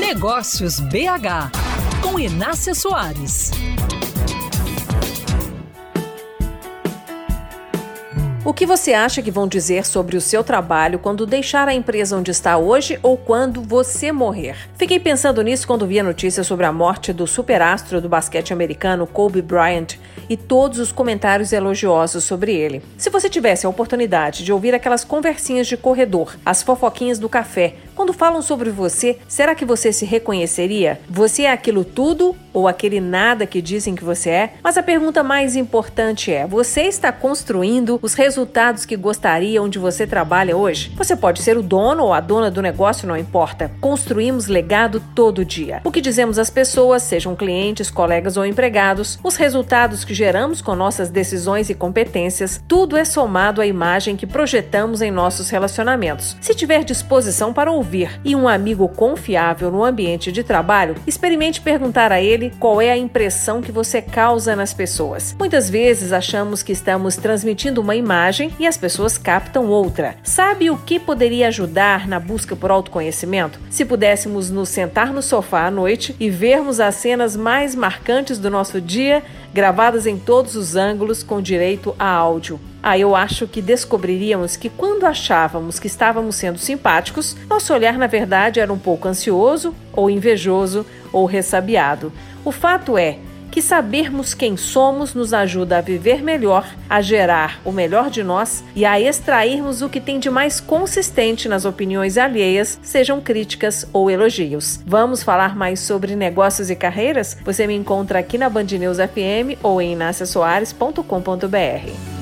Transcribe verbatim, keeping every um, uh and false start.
Negócios B H, com Inácia Soares. O que você acha que vão dizer sobre o seu trabalho quando deixar a empresa onde está hoje ou quando você morrer? Fiquei pensando nisso quando vi a notícia sobre a morte do superastro do basquete americano Kobe Bryant e todos os comentários elogiosos sobre ele. Se você tivesse a oportunidade de ouvir aquelas conversinhas de corredor, as fofoquinhas do café, quando falam sobre você, será que você se reconheceria? Você é aquilo tudo ou aquele nada que dizem que você é? Mas a pergunta mais importante é: você está construindo os resultados que gostaria onde você trabalha hoje? Você pode ser o dono ou a dona do negócio, não importa. Construímos legado todo dia. O que dizemos às pessoas, sejam clientes, colegas ou empregados, os resultados que geramos com nossas decisões e competências, tudo é somado à imagem que projetamos em nossos relacionamentos. Se tiver disposição para ouvir e um amigo confiável no ambiente de trabalho, experimente perguntar a ele qual é a impressão que você causa nas pessoas. Muitas vezes achamos que estamos transmitindo uma imagem e as pessoas captam outra. Sabe o que poderia ajudar na busca por autoconhecimento? Se pudéssemos nos sentar no sofá à noite e vermos as cenas mais marcantes do nosso dia, gravadas em todos os ângulos com direito a áudio. Ah, eu acho que descobriríamos que quando achávamos que estávamos sendo simpáticos, nosso olhar na verdade era um pouco ansioso, ou invejoso, ou ressabiado. O fato é que sabermos quem somos nos ajuda a viver melhor, a gerar o melhor de nós e a extrairmos o que tem de mais consistente nas opiniões alheias, sejam críticas ou elogios. Vamos falar mais sobre negócios e carreiras? Você me encontra aqui na Band News F M ou em inacia soares ponto com ponto b r.